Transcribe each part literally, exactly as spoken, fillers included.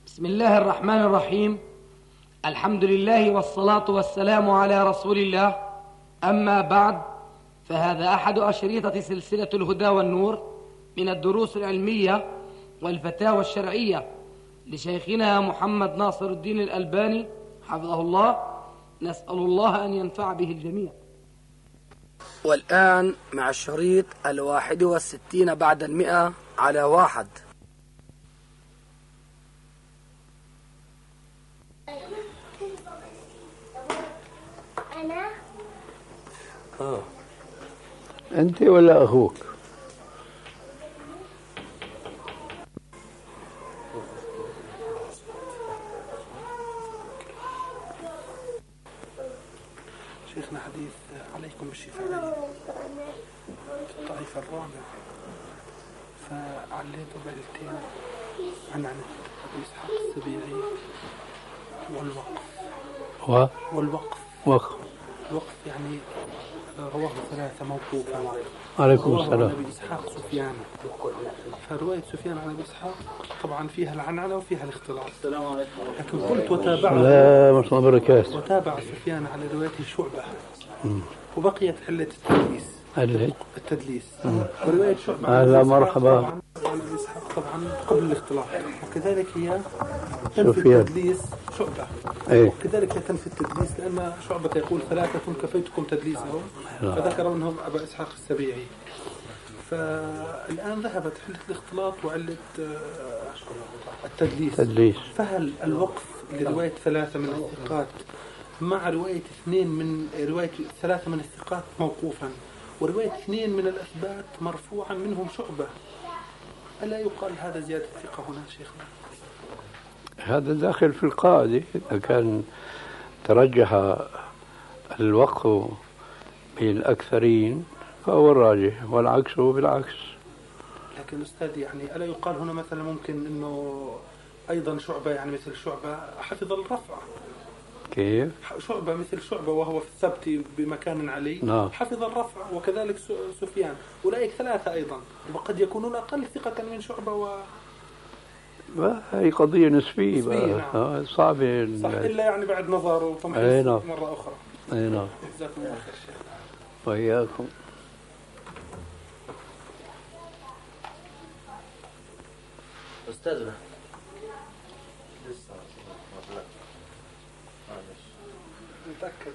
بسم الله الرحمن الرحيم. الحمد لله والصلاة والسلام على رسول الله. أما بعد، فهذا أحد أشريطة سلسلة الهدى والنور من الدروس العلمية والفتاوى الشرعية لشيخنا محمد ناصر الدين الألباني حفظه الله. نسأل الله أن ينفع به الجميع. والآن مع الشريط الواحد والستين بعد المئة على واحد. أنا آه. أنت ولا أخوك؟ شيخنا حديث عليكم بالشفاء في الطائف الرابع، فعليته بعلتين عن عن أبي إسحاق السبيعي والوقف و... والوقف وقف الوقف يعني رواه ثلاثة موقوفا. عليكم رواه السلام. عن أبي إسحاق سفيان، فرواية سفيان عن أبي إسحاق طبعا فيها العنعنة وفيها الاختلاط. السلام عليكم. لكن قلت وتابعه لا مش بركات. وتابع سفيان على روايته شعبة، وبقيت علة التدليس علة التدليس ورواية شعبة أهلا مرحبا. طبعا عن أبي إسحاق طبعا قبل الاختلاط، وكذلك هي تنفي سفيان. التدليس شعبة، إيه. وكذلك هي تنفي التدليس لأن شعبة يقول ثلاثة كفيتكم تدليسهم، فذكر منهم أبا إسحاق السبيعي. فالآن ذهبت علة الاختلاط وعلة التدليس. تدليس. فهل الوقف لرواية ثلاثة من الثقات مع رواية اثنين من رواية ثلاثة من الثقات موقوفا ورواية اثنين من الأثبات مرفوعا منهم شعبة، ألا يقال هذا زيادة ثقة هنا شيخنا؟ هذا داخل في القاعدة. إذا كان ترجح الوقف بالأكثرين فهو الراجح، والعكس بالعكس. لكن أستاذ يعني ألا يقال هنا مثلا ممكن أنه أيضا شعبة يعني مثل شعبة حفظ الرفع؟ كيف؟ شعبة مثل شعبة وهو في الثبت بمكان علي، نعم. حفظ الرفع، وكذلك سفيان، أولئك ثلاثة أيضا، وقد يكونون أقل ثقة من شعبة و... هي قضية نسبية, نسبية بقى. نعم. آه صعبة. صح، إلا يعني بعد نظر وتمحيص أي نعم. مرة أخرى. أي نعم. جزاكم الله خير شيخ. وإياكم. أستاذنا متأكد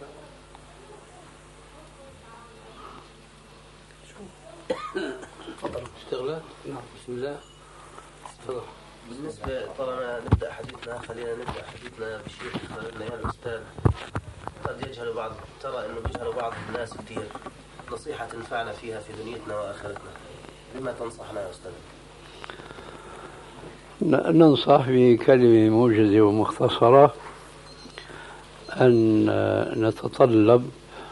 تفضل اشتغلت. نعم. بسم الله. تفضل. بالنسبة طالما نبدأ حديثنا، خلينا نبدأ حديثنا بالشيخ يا الأستاذ. قد يجهل بعض ترى إنه يجهل بعض الناس كثير، نصيحة تنفعنا فيها في دنيتنا وآخرتنا، بما تنصحنا يا أستاذ؟ ننصح بكلمة موجزة ومختصرة أن نتطلب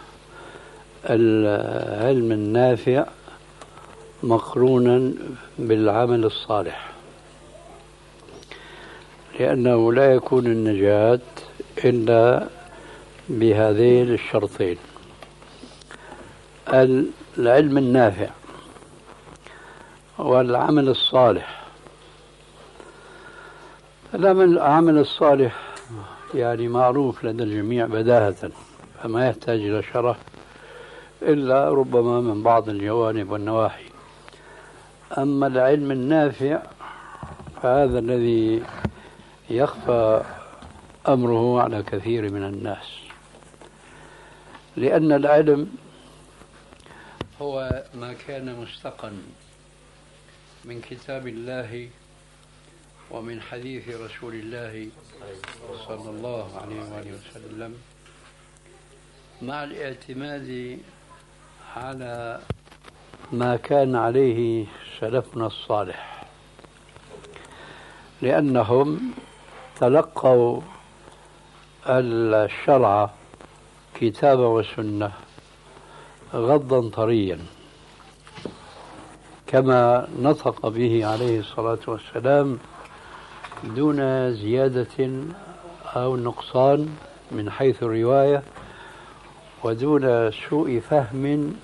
العلم النافع مقرونا بالعمل الصالح، لأنه لا يكون النجاة إلا بهذين الشرطين: العلم النافع والعمل الصالح. العمل الصالح يعني معروف لدى الجميع بداهة، فما يحتاج إلى شرح إلا ربما من بعض الجوانب والنواحي. أما العلم النافع فهذا الذي يخفى أمره على كثير من الناس، لأن العلم هو ما كان مستقا من كتاب الله ومن حديث رسول الله صلى الله عليه وآله وسلم، مع الاعتماد على ما كان عليه سلفنا الصالح، لأنهم تلقوا الشرع كتابا وسنة غضا طريا، كما نطق به عليه الصلاة والسلام دون زيادة أو نقصان من حيث الرواية، ودون سوء فهم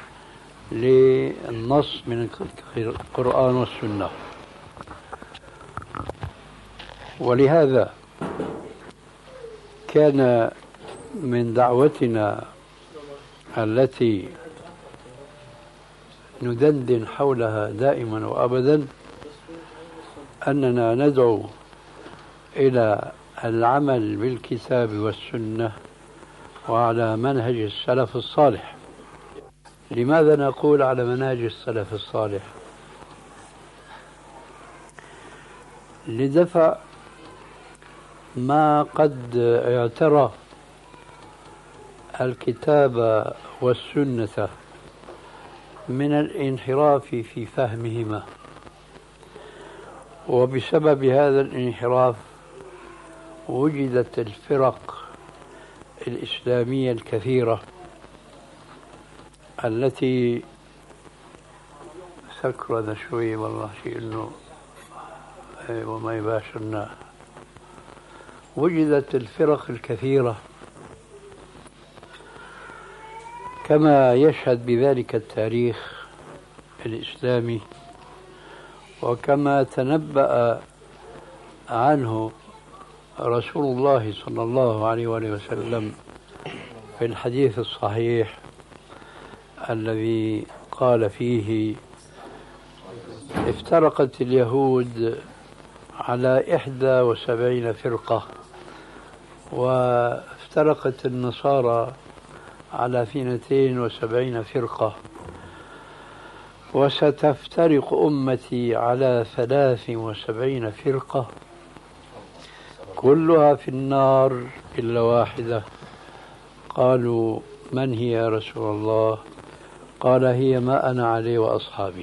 للنص من القرآن والسنة. ولهذا كان من دعوتنا التي ندندن حولها دائما وأبدا أننا ندعو إلى العمل بالكتاب والسنة وعلى منهج السلف الصالح. لماذا نقول على منهج السلف الصالح؟ لدفع ما قد اعترى الكتاب والسنة من الانحراف في فهمهما، وبسبب هذا الانحراف وجدت الفرق الإسلامية الكثيرة التي سكرنا شوي والله شيء إنه وما يباشرنا. وجدت الفرق الكثيرة كما يشهد بذلك التاريخ الإسلامي، وكما تنبأ عنه رسول الله صلى الله عليه وآله وسلم في الحديث الصحيح الذي قال فيه: افترقت اليهود على إحدى وسبعين فرقة، وافترقت النصارى على اثنتين وسبعين فرقة، وستفترق أمتي على ثلاث وسبعين فرقة كلها في النار إلا واحدة. قالوا: من هي يا رسول الله؟ قال: هي ما أنا عليه وأصحابي،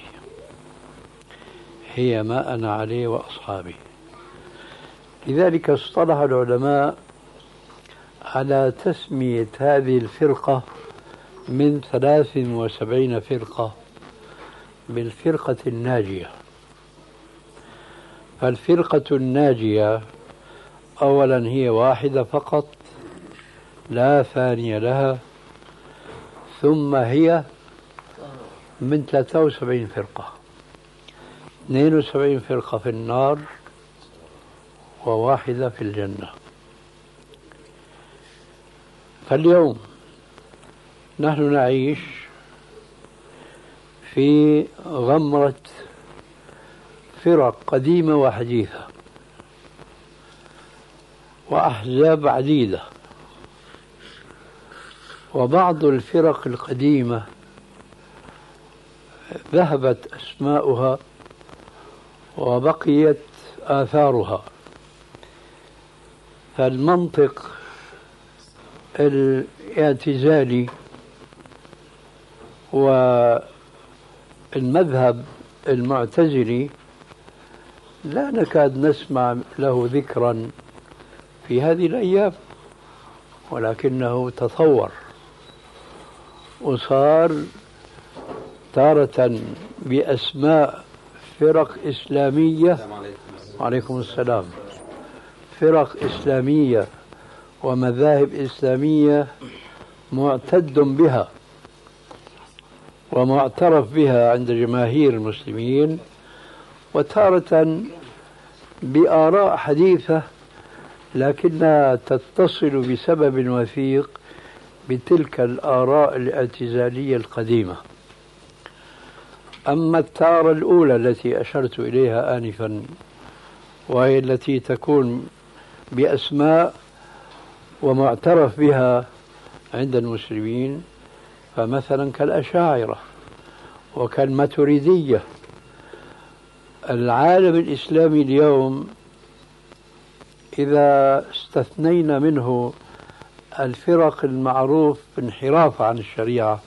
هي ما أنا عليه وأصحابي. لذلك اصطلح العلماء على تسمية هذه الفرقة من ثلاث وسبعين فرقة بالفرقة الناجية. فالفرقة الناجية أولا هي واحدة فقط لا ثانية لها، ثم هي من ثلاثة وسبعين فرقة، اثنين وسبعين فرقة في النار وواحدة في الجنة. فاليوم نحن نعيش في غمرة فرق قديمة وحديثة وأحزاب عديدة، وبعض الفرق القديمة ذهبت أسماؤها وبقيت آثارها. فالمنطق الاعتزالي والمذهب المعتزلي لا نكاد نسمع له ذكرا في هذه الأيام، ولكنه تطور وصار تارة بأسماء فرق إسلامية، وعليكم السلام، فرق إسلامية ومذاهب إسلامية معتد بها ومعترف بها عند جماهير المسلمين، وتارة بآراء حديثة لكنها تتصل بسبب وثيق بتلك الآراء الاعتزالية القديمة. أما التارة الأولى التي أشرت إليها آنفا، وهي التي تكون بأسماء ومعترف بها عند المسلمين، فمثلا كالأشاعرة وكالماتريدية. العالم الإسلامي اليوم إذا استثنينا منه الفرق المعروف انحراف عن الشريعة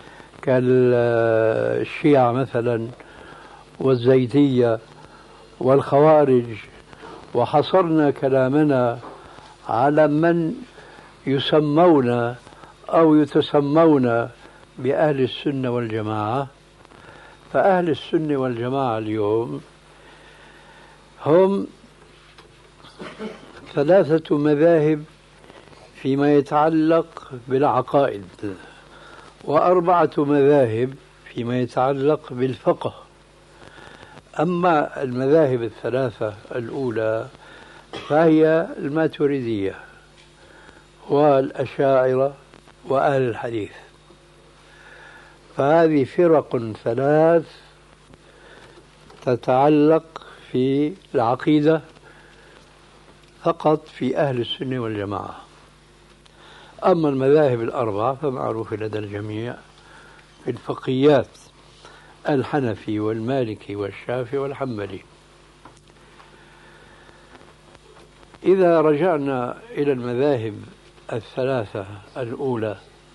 كالشيعة مثلا والزيدية والخوارج، وحصرنا كلامنا على من يسمون أو يتسمون بأهل السنة والجماعة، فأهل السنة والجماعة اليوم هم ثلاثة مذاهب فيما يتعلق بالعقائد، وأربعة مذاهب فيما يتعلق بالفقه. أما المذاهب الثلاثة الأولى فهي الماتريدية والأشاعرة وأهل الحديث. فهذه فرق ثلاث تتعلق في العقيدة فقط في أهل السنة والجماعة. أما المذاهب الأربعة فمعروفة لدى الجميع في الفقهيات: الحنفي والمالكي والشافعي والحنبلي. إذا رجعنا إلى المذاهب الثلاثة الأولى،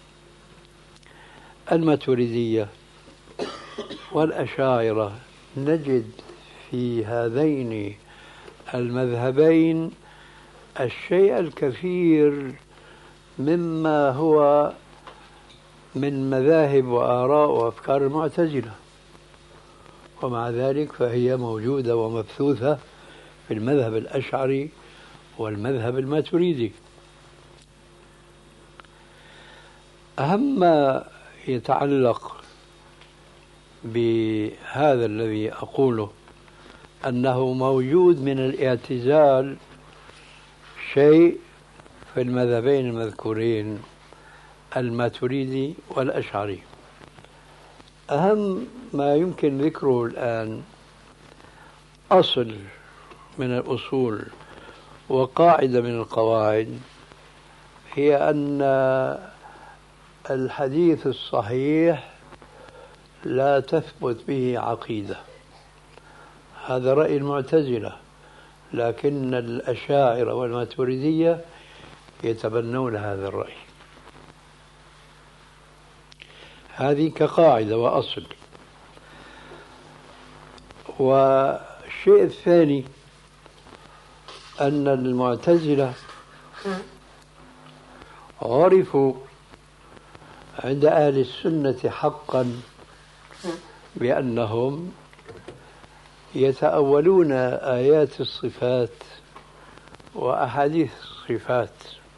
الماتريدية والأشاعرة، نجد في هذين المذهبين الشيء الكثير مما هو من مذاهب وآراء وأفكار المعتزلة، ومع ذلك فهي موجودة ومبثوثة في المذهب الأشعري والمذهب الماتريدي. أهم ما يتعلق بهذا الذي أقوله أنه موجود من الاعتزال شيء في المذهبين المذكورين الماتريدي والأشعري. أهم ما يمكن ذكره الآن أصل من الأصول وقاعدة من القواعد، هي أن الحديث الصحيح لا تثبت به عقيدة. هذا رأي المعتزلة، لكن الأشاعرة والماتريدية يتبنون هذا الرأي. هذه كقاعدة وأصل. والشيء الثاني أن المعتزلة عرفوا عند أهل السنة حقا بأنهم يتأولون آيات الصفات وأحاديث الصفات،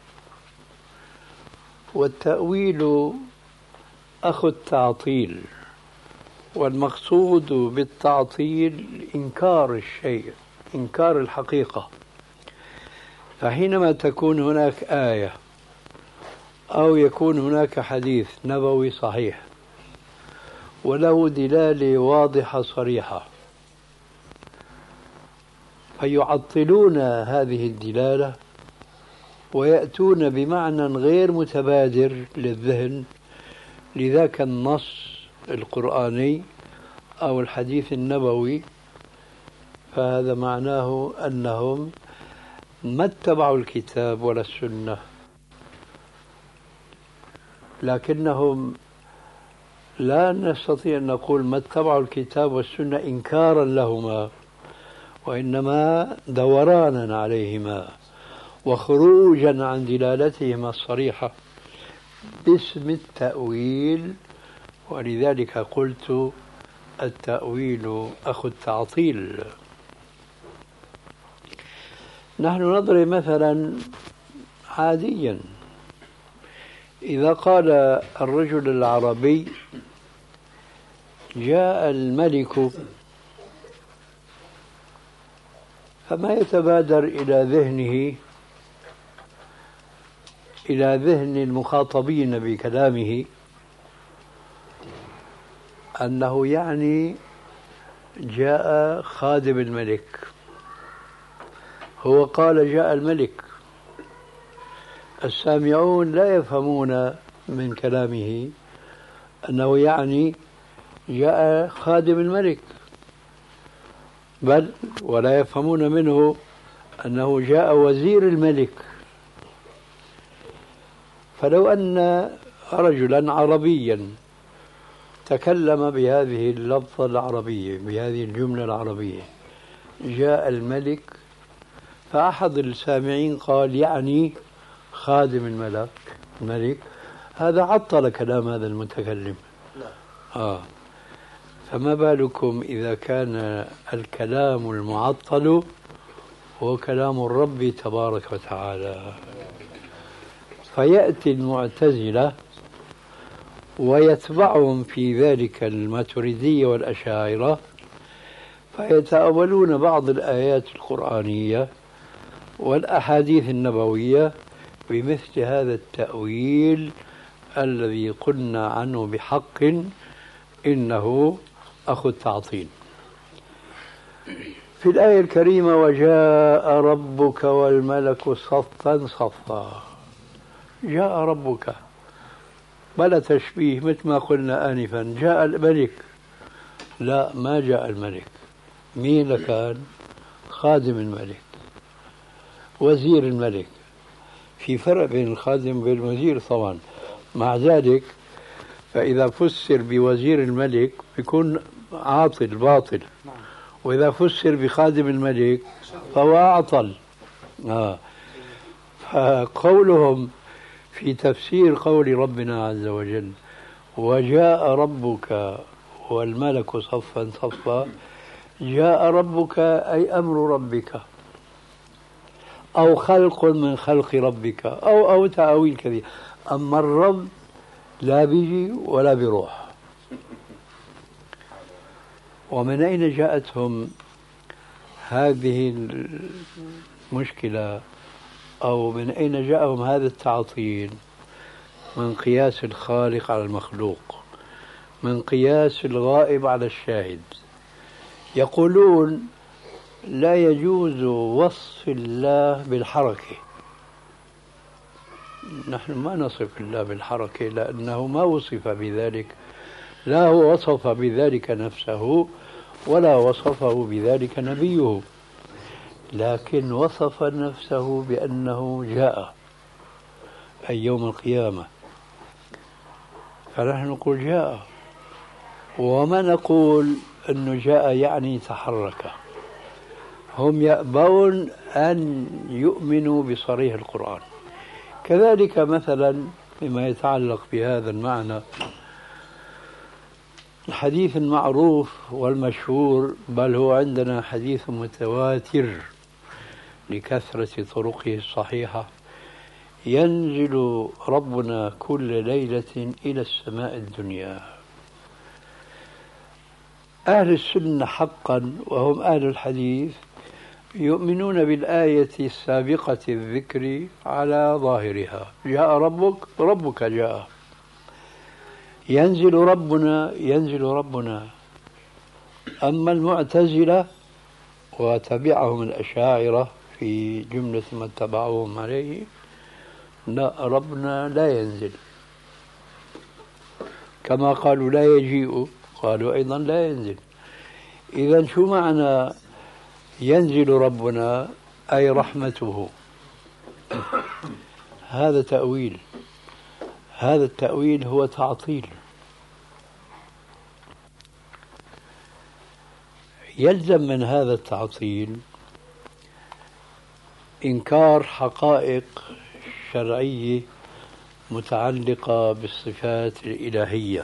والتأويل أخو التعطيل، والمقصود بالتعطيل إنكار الشيء، إنكار الحقيقة. فحينما تكون هناك آية أو يكون هناك حديث نبوي صحيح وله دلالة واضحة صريحة، فيعطلون هذه الدلالة ويأتون بمعنى غير متبادر للذهن لذاك النص القرآني أو الحديث النبوي. فهذا معناه أنهم ما اتبعوا الكتاب ولا السنة، لكنهم لا نستطيع أن نقول ما اتبعوا الكتاب والسنة إنكارا لهما، وإنما دورانا عليهما وخروجا عن دلالتهما الصريحة باسم التأويل. ولذلك قلت التأويل أخو التعطيل. نحن نضرب مثلا عاديا: إذا قال الرجل العربي جاء الملك، فما يتبادر إلى ذهنه إلى ذهن المخاطبين بكلامه أنه يعني جاء خادم الملك. هو قال جاء الملك، السامعون لا يفهمون من كلامه أنه يعني جاء خادم الملك، بل ولا يفهمون منه أنه جاء وزير الملك. فلو أن رجلا عربيا تكلم بهذه اللفظة العربية، بهذه الجملة العربية، جاء الملك، فأحد السامعين قال يعني خادم الملك الملك، هذا عطل كلام هذا المتكلم. آه. فما بالكم إذا كان الكلام المعطل هو كلام الرب تبارك وتعالى. فيأتي المعتزلة ويتبعهم في ذلك الماتريدية والأشاعرة، فيتأولون بعض الآيات القرآنية والأحاديث النبوية بمثل هذا التأويل الذي قلنا عنه بحق إنه أخو التعطيل. في الآية الكريمة وجاء ربك والملك صفا صفا، جاء ربك بلا تشبيه مثل ما قلنا آنفا جاء الملك، لا ما جاء الملك. مين كان؟ خادم الملك، وزير الملك. في فرق بين الخادم وبين الوزير طبعا، مع ذلك فإذا فسر بوزير الملك بيكون عاطل باطل، وإذا فسر بخادم الملك فهو أعطل. آه. فقولهم في تفسير قول ربنا عز وجل وجاء ربك والملك صفا صفا، جاء ربك أي أمر ربك أو خلق من خلق ربك أو أو تأويل كثير. أما الرب لا بيجي ولا بيروح. ومن أين جاءتهم هذه المشكلة أو من أين جاءهم هذا التعطيل؟ من قياس الخالق على المخلوق، من قياس الغائب على الشاهد. يقولون لا يجوز وصف الله بالحركة. نحن ما نصف الله بالحركة لأنه ما وصف بذلك، لا هو وصف بذلك نفسه ولا وصفه بذلك نبيه، لكن وصف نفسه بأنه جاء أي يوم القيامة، فنحن نقول جاء، وما نقول أنه جاء يعني تحرك. هم يأبون أن يؤمنوا بصريح القرآن. كذلك مثلا فيما يتعلق بهذا المعنى الحديث المعروف والمشهور، بل هو عندنا حديث متواتر لكثرة طرقه الصحيحة، ينزل ربنا كل ليلة إلى السماء الدنيا. أهل السنة حقا وهم أهل الحديث يؤمنون بالآية السابقة الذكر على ظاهرها، جاء ربك ربك جاء، ينزل ربنا ينزل ربنا. أما المعتزلة وتبعهم الأشاعرة في جملة ما اتبعوهم عليه، لا، ربنا لا ينزل، كما قالوا لا يجيء قالوا أيضا لا ينزل. إذن شو معنى ينزل ربنا؟ أي رحمته. هذا تأويل، هذا التأويل هو تعطيل. يلزم من هذا التعطيل إنكار حقائق شرعية متعلقة بالصفات الإلهية.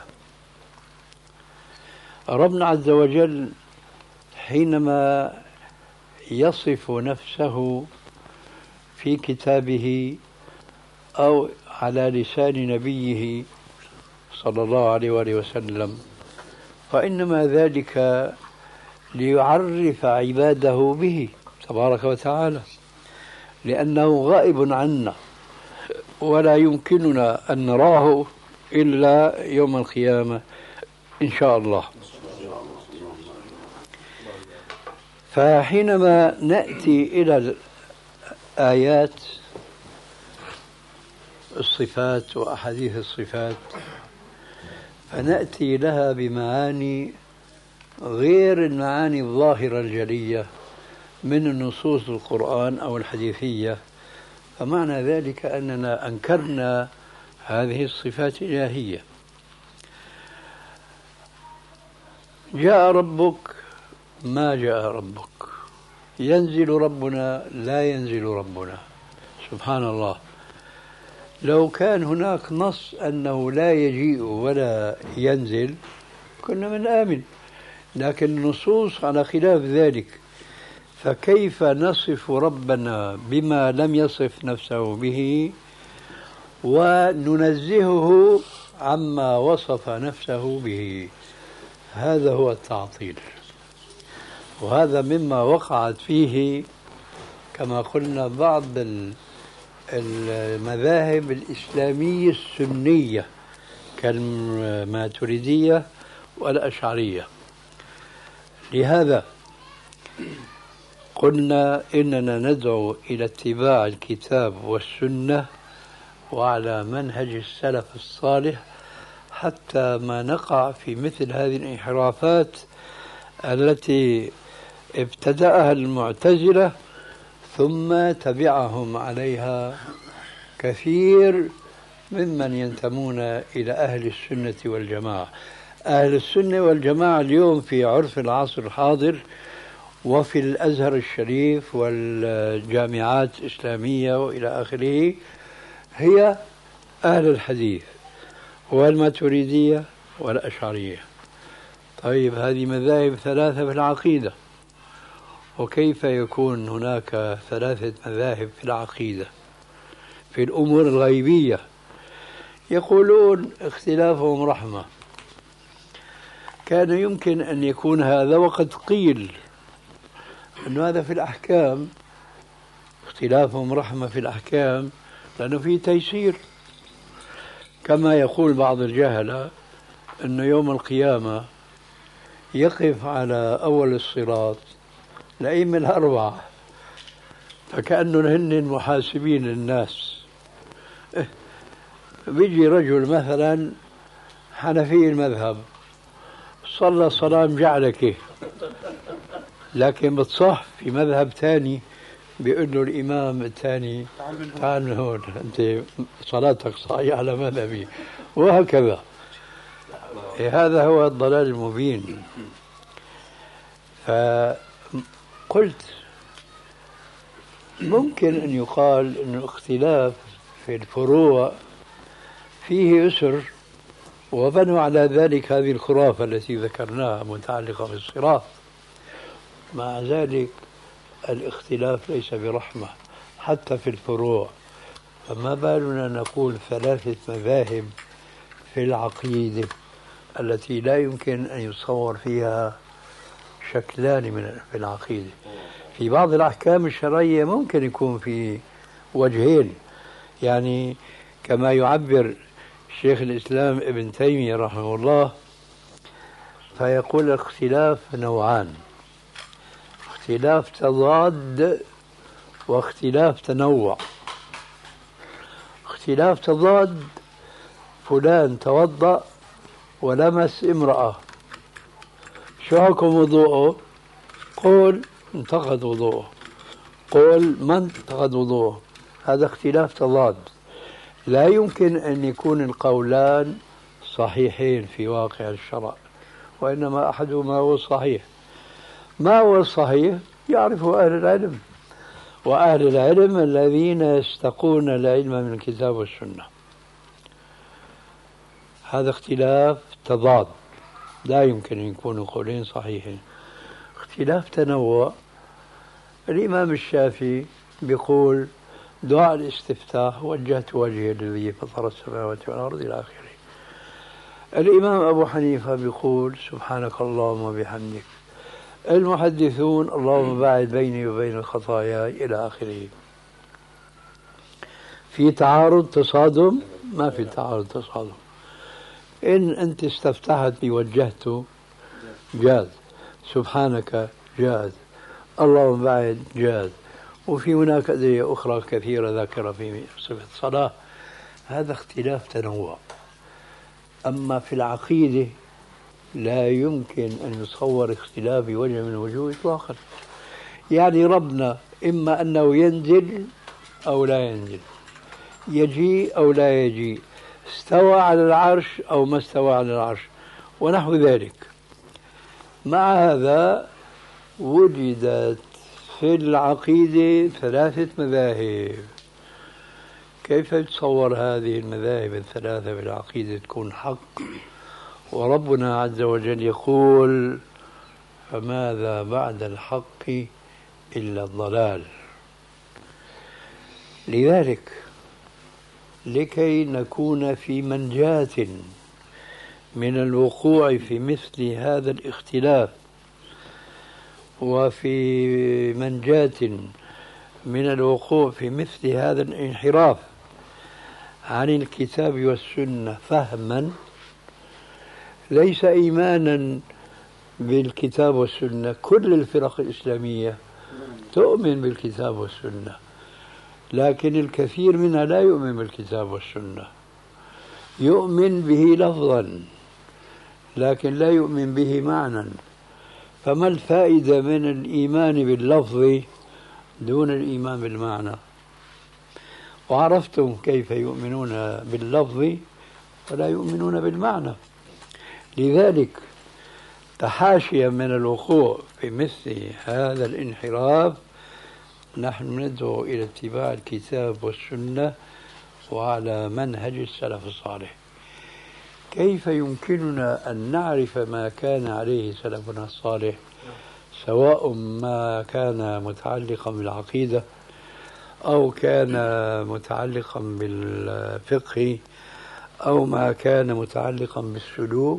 ربنا عز وجل حينما يصف نفسه في كتابه أو على لسان نبيه صلى الله عليه وآله وسلم، فإنما ذلك ليعرف عباده به تبارك وتعالى، لأنه غائب عنا ولا يمكننا أن نراه إلا يوم القيامة إن شاء الله. فحينما نأتي إلى الآيات الصفات وأحاديث الصفات فنأتي لها بمعاني غير المعاني الظاهرة الجلية من النصوص القرآن أو الحديثية، فمعنى ذلك أننا أنكرنا هذه الصفات الإلهية. جاء ربك ما جاء ربك، ينزل ربنا لا ينزل ربنا. سبحان الله، لو كان هناك نص أنه لا يجيء ولا ينزل كنا من آمن، لكن النصوص على خلاف ذلك، فكيف نصف ربنا بما لم يصف نفسه به وننزهه عما وصف نفسه به؟ هذا هو التعطيل، وهذا مما وقعت فيه كما قلنا بعض المذاهب الإسلامية السنية كالماتريدية والأشعرية. لهذا قلنا إننا ندعو إلى اتباع الكتاب والسنة وعلى منهج السلف الصالح حتى ما نقع في مثل هذه الانحرافات التي ابتدأها المعتزلة ثم تبعهم عليها كثير ممن ينتمون إلى أهل السنة والجماعة. أهل السنة والجماعة اليوم في عرف العصر الحاضر وفي الأزهر الشريف والجامعات الإسلامية وإلى آخره هي أهل الحديث والماتريدية والأشعرية. طيب هذه مذاهب ثلاثة في العقيدة، وكيف يكون هناك ثلاثة مذاهب في العقيدة في الأمور الغيبية؟ يقولون اختلافهم رحمة. كان يمكن أن يكون هذا، وقد قيل أن هذا في الأحكام، اختلافهم رحمة في الأحكام لأنه فيه تيسير، كما يقول بعض الجهلة أن يوم القيامة يقف على أول الصراط الأئمة الأربعة فكأنهم هن محاسبين الناس. بيجي رجل مثلا حنفي المذهب صلى صلاة مجعلكة، لكن بتصح في مذهب ثاني بيقول له الإمام الثاني تعال من هون أنت صلاتك صحيحة على مذهبي، وهكذا. هذا هو الضلال المبين. فقلت ممكن أن يقال أن الاختلاف في الفروع فيه يسر، وبنوا على ذلك هذه الخرافة التي ذكرناها متعلقة بالصراط. مع ذلك الاختلاف ليس برحمة حتى في الفروع، فما بالنا نقول ثلاثة مذاهب في العقيدة التي لا يمكن أن يتصور فيها شكلان من في العقيدة. في بعض الأحكام الشرعية ممكن يكون في وجهين، يعني كما يعبر شيخ الإسلام ابن تيمية رحمه الله فيقول الاختلاف نوعان: اختلاف تضاد واختلاف تنوع. اختلاف تضاد: فلان توضأ ولمس امرأة، شو حكم وضوءه؟ قول انتقد وضوءه، قول ما انتقد وضوءه. هذا اختلاف تضاد، لا يمكن أن يكون القولان صحيحين في واقع الشرع، وإنما أحدهما هو الصحيح. ما هو الصحيح؟ يعرفه أهل العلم، وأهل العلم الذين يستقون العلم من الكتاب والسنة. هذا اختلاف تضاد، لا يمكن أن يكونوا قولين صحيحين. اختلاف تنوع: الإمام الشافعي بيقول دعاء الاستفتاح وجهت وجهي الذي فطر السماوات والأرض إلى آخره. الإمام أبو حنيفة بيقول سبحانك اللهم وبحمدك. المحدثون اللهم باعد بيني وبين الخطايا إلى آخره. في تعارض تصادم؟ ما في تعارض تصادم. إن أنت استفتحت بوجهته جاز، سبحانك جاز، اللهم باعد جاز، وفي هناك أدعية أخرى كثيرة ذاكرة في صفة الصلاة. هذا اختلاف تنوع. أما في العقيدة لا يمكن أن يتصور اختلاف بوجه من الوجوه إطلاقا. يعني ربنا إما أنه ينزل أو لا ينزل، يجيء أو لا يجيء، استوى على العرش أو ما استوى على العرش، ونحو ذلك. مع هذا وجدت في العقيدة ثلاثة مذاهب. كيف يتصور هذه المذاهب الثلاثة في العقيدة تكون حق، وربنا عز وجل يقول فماذا بعد الحق إلا الضلال؟ لذلك لكي نكون في منجاة من الوقوع في مثل هذا الاختلاف، وفي منجاة من الوقوع في مثل هذا الانحراف عن الكتاب والسنة فهما ليس إيمانا بالكتاب والسنة. كل الفرق الإسلامية تؤمن بالكتاب والسنة، لكن الكثير منها لا يؤمن بالكتاب والسنة، يؤمن به لفظا لكن لا يؤمن به معنى. فما الفائدة من الإيمان باللفظ دون الإيمان بالمعنى؟ وعرفتم كيف يؤمنون باللفظ ولا يؤمنون بالمعنى. لذلك تحاشيا من الوقوع في مثل هذا الانحراف نحن ندعو إلى اتباع الكتاب والسنة وعلى منهج السلف الصالح. كيف يمكننا أن نعرف ما كان عليه سلفنا الصالح، سواء ما كان متعلقا بالعقيدة أو كان متعلقا بالفقه أو ما كان متعلقا بالسلوك؟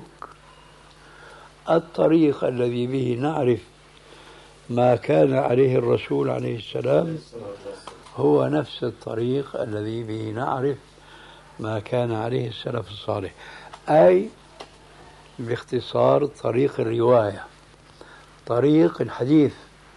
الطريق الذي به نعرف ما كان عليه الرسول عليه السلام هو نفس الطريق الذي به نعرف ما كان عليه السلف الصالح، أي باختصار طريق الرواية، طريق الحديث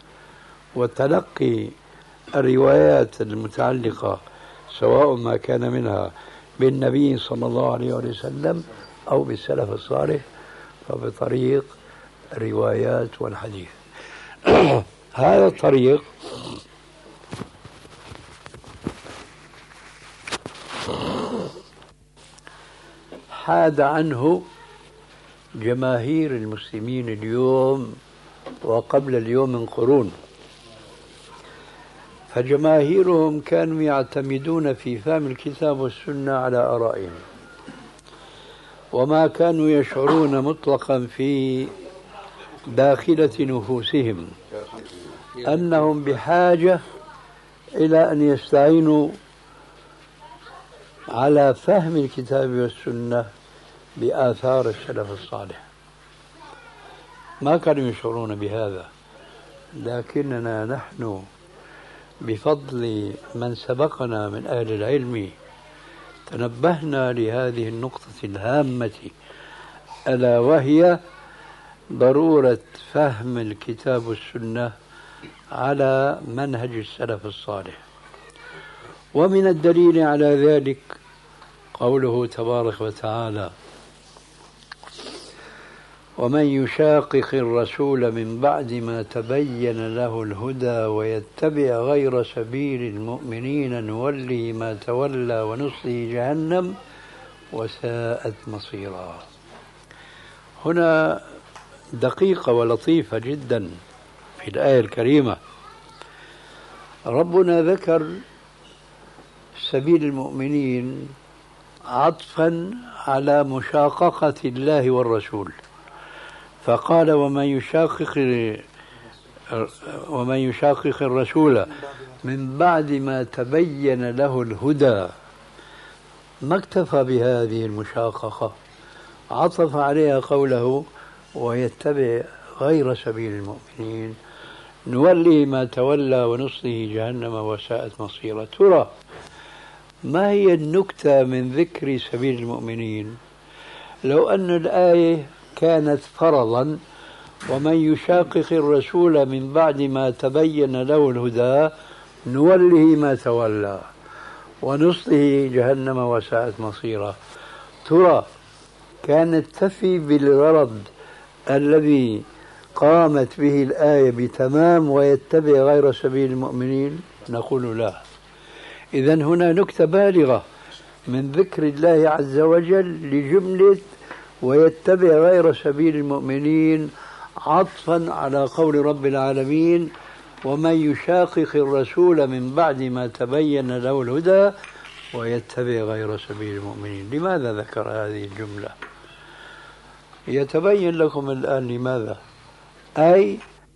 وتلقي الروايات المتعلقة سواء ما كان منها بالنبي صلى الله عليه وسلم أو بالسلف الصالح فبطريق الروايات والحديث. هذا الطريق حاد عنه جماهير المسلمين اليوم وقبل اليوم من قرون. فجماهيرهم كانوا يعتمدون في فهم الكتاب والسنة على آرائهم، وما كانوا يشعرون مطلقا في داخلة نفوسهم أنهم بحاجة إلى أن يستعينوا على فهم الكتاب والسنة بآثار السلف الصالح. ما كانوا يشعرون بهذا، لكننا نحن بفضل من سبقنا من أهل العلم تنبهنا لهذه النقطة الهامة، ألا وهي ضرورة فهم الكتاب والسنة على منهج السلف الصالح. ومن الدليل على ذلك قوله تبارك وتعالى: ومن يشاقق الرسول من بعد ما تبين له الهدى ويتبع غير سبيل المؤمنين نوله ما تولى ونصله جهنم وساءت مصيرا. هنا دقيقة ولطيفة جدا في الآية الكريمة. ربنا ذكر سبيل المؤمنين عطفا على مشاققة الله والرسول، فقال: ومن يشاقق ومن يشاقق الرسول من بعد ما تبين له الهدى. ما اكتفى بهذه المشاققة، عطف عليها قوله: ويتبع غير سبيل المؤمنين نولي ما تولى ونصله جهنم وساءت مصيرا. ترى ما هي النكتة من ذكر سبيل المؤمنين؟ لو أن الآية كانت فرضا: ومن يشاقق الرسول من بعد ما تبين له الهدى نوله ما تولى ونصله جهنم وساءت مصيرا، ترى كانت تفي بالغرض الذي قامت به الآية بتمام ويتبع غير سبيل المؤمنين؟ نقول لا. إذن هنا نكتة بالغة من ذكر الله عز وجل لجملة ويتبع غير سبيل المؤمنين عطفا على قول رب العالمين: ومن يشاقق الرسول من بعد ما تبين له الهدى ويتبع غير سبيل المؤمنين. لماذا ذكر هذه الجملة؟ يتبين لكم الآن لماذا. أي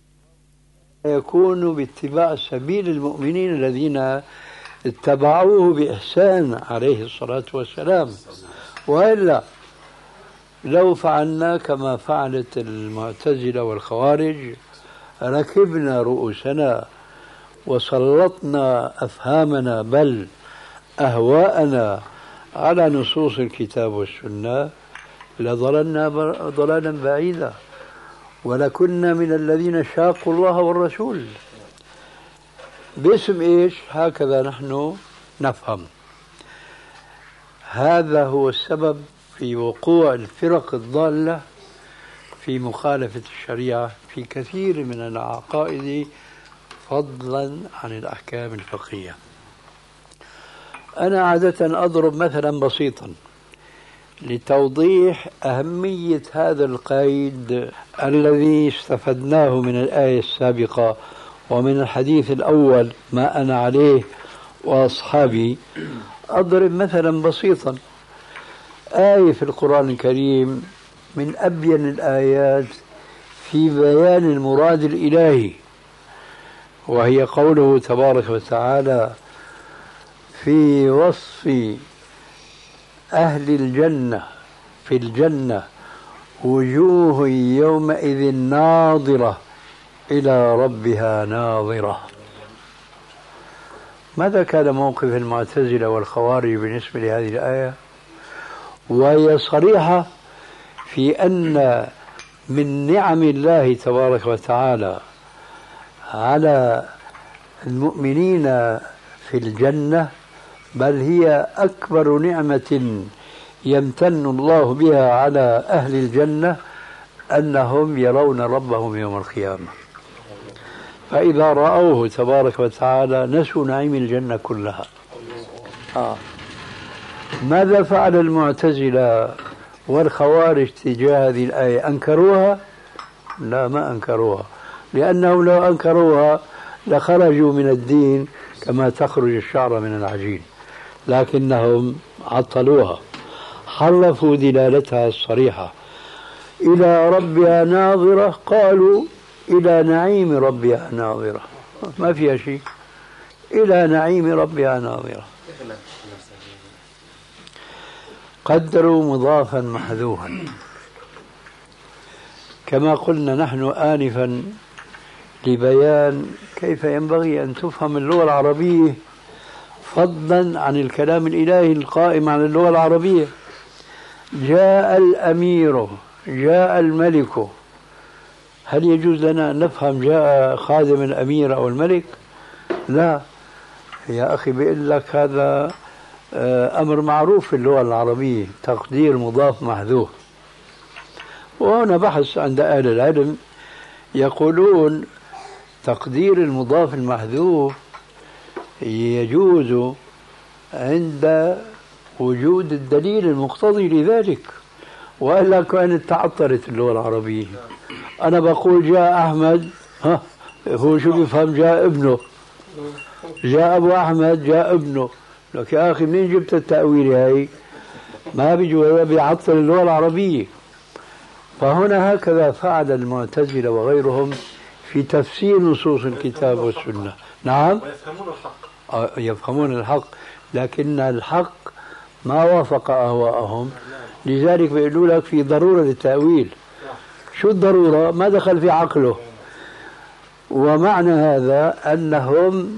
يكون باتباع سبيل المؤمنين الذين اتبعوه بإحسان عليه الصلاة والسلام. وإلا لو فعلنا كما فعلت المعتزلة والخوارج ركبنا رؤوسنا وسلطنا أفهامنا بل أهواءنا على نصوص الكتاب والسنة لضللنا ضلالا بعيدا، ولكنا من الذين شاقوا الله والرسول. باسم إيش؟ هكذا نحن نفهم. هذا هو السبب في وقوع الفرق الضالة في مخالفة الشريعة في كثير من العقائد فضلا عن الأحكام الفقهية. أنا عادة أضرب مثلا بسيطا لتوضيح أهمية هذا القيد الذي استفدناه من الآية السابقة ومن الحديث الأول ما أنا عليه وأصحابي. أضرب مثلا بسيطا آية في القرآن الكريم من أبين الآيات في بيان المراد الإلهي، وهي قوله تبارك وتعالى في وصف أهل الجنة في الجنة وجوه يومئذ ناظرة إلى ربها ناظرة. ماذا كان موقف المعتزلة والخوارج بالنسبة لهذه الآية؟ وهي صريحة في أن من نعم الله تبارك وتعالى على المؤمنين في الجنة، بل هي أكبر نعمة يمتن الله بها على أهل الجنة، أنهم يرون ربهم يوم القيامة. فإذا رأوه تبارك وتعالى نسوا نعيم الجنة كلها. آه. ماذا فعل المعتزلة والخوارج تجاه هذه الآية؟ أنكروها؟ لا، ما أنكروها، لأنهم لو أنكروها لخرجوا من الدين كما تخرج الشعر من العجين، لكنهم عطلوها، حرفوا دلالتها الصريحة. إلى ربها ناظرة، قالوا إلى نعيم ربها ناظرة، ما فيها شيء، إلى نعيم ربها ناظرة. قدروا مضافا محذوفا. كما قلنا نحن آنفا لبيان كيف ينبغي أن تفهم اللغة العربية فضلا عن الكلام الإلهي القائم على اللغة العربية. جاء الأمير، جاء الملك، هل يجوز لنا أن نفهم جاء خادم الأمير أو الملك؟ لا يا أخي، بيقول لك هذا أمر معروف في اللغة العربية، تقدير مضاف محذوف. وهنا بحث عند أهل العلم يقولون تقدير المضاف المحذوف يجوز عند وجود الدليل المقتضي لذلك، وإلا كانت تعطلت اللغة العربية. أنا بقول جاء أحمد، ها هو شو بيفهم جاء ابنه، جاء أبو أحمد جاء ابنه، لك يا أخي منين جبت التأويل هاي؟ ما بيجوا بيعطل اللغة العربية. فهنا هكذا فعل المعتزلة وغيرهم في تفسير نصوص الكتاب والسنة. نعم، ويفهمون الحق. آه يفهمون الحق، لكن الحق ما وافق أهواءهم، لذلك بيقولوا لك في ضرورة للتأويل. شو الضرورة؟ ما دخل في عقله. ومعنى هذا أنهم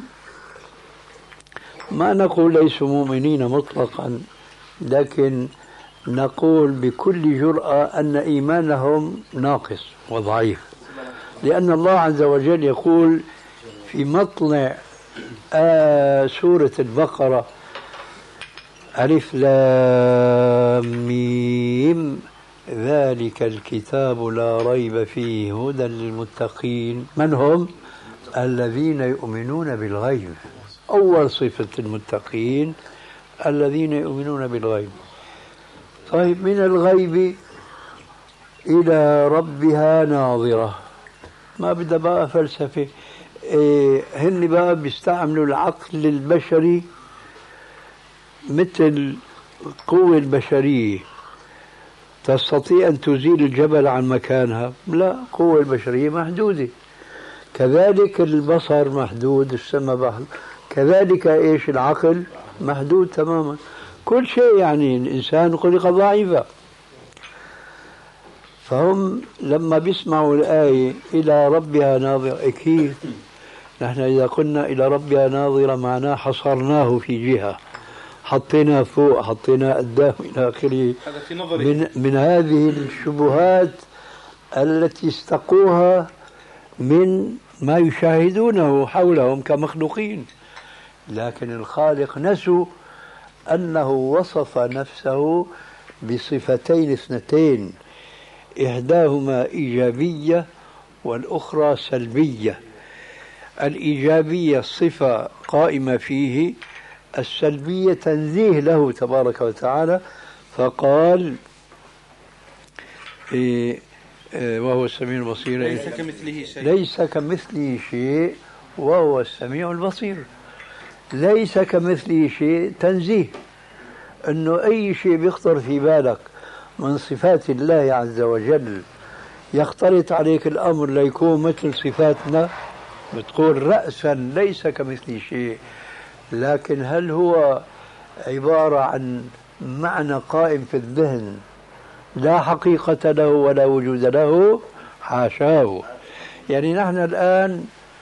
ما نقول ليسوا مؤمنين مطلقا، لكن نقول بكل جرأة أن إيمانهم ناقص وضعيف، لأن الله عز وجل يقول في مطلع آه سورة البقرة ألف لام ميم ذلك الكتاب لا ريب فيه هدى للمتقين. من هم؟ الذين يؤمنون بالغيب. أول صفة المتقين الذين يؤمنون بالغيب. طيب، من الغيب إلى ربها ناظرة، ما بدها بقى فلسفة. إيه هن بقى بيستعملوا العقل البشري مثل القوة البشرية. تستطيع أن تزيل الجبل عن مكانها؟ لا، القوة البشرية محدودة. كذلك البصر محدود، السمع بحر، كذلك إيش العقل محدود تماما. كل شيء يعني الإنسان خلق ضعيفا. فهم لما بيسمعوا الآية إلى ربها ناظر، أكيد نحن إذا قلنا إلى ربها ناظرة معناه حصرناه في جهة، حطينا فوق، حطينا قدام إلى آخره. هذا في نظري. من, من هذه الشبهات التي استقوها من ما يشاهدونه حولهم كمخلوقين. لكن الخالق نسوا أنه وصف نفسه بصفتين اثنتين، إحداهما إيجابية والأخرى سلبية. الإيجابية صفة قائمة فيه، السلبية تنزيه له تبارك وتعالى، فقال إيه وهو السميع البصير ليس كمثله شيء ليس كمثله شيء وهو السميع البصير. ليس كمثله شيء تنزيه، أنه أي شيء بيخطر في بالك من صفات الله عز وجل يختلط عليك الأمر ليكون مثل صفاتنا، بتقول رأسا ليس كمثله شيء. لكن هل هو عبارة عن معنى قائم في الذهن لا حقيقة له ولا وجود له؟ حاشاه. يعني نحن الآن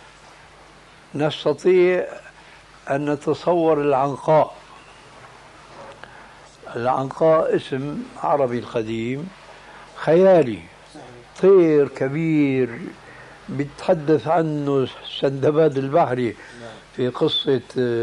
نستطيع أن نتصور العنقاء. العنقاء اسم عربي القديم خيالي، طير كبير بيتحدث عنه سندباد البحري في قصة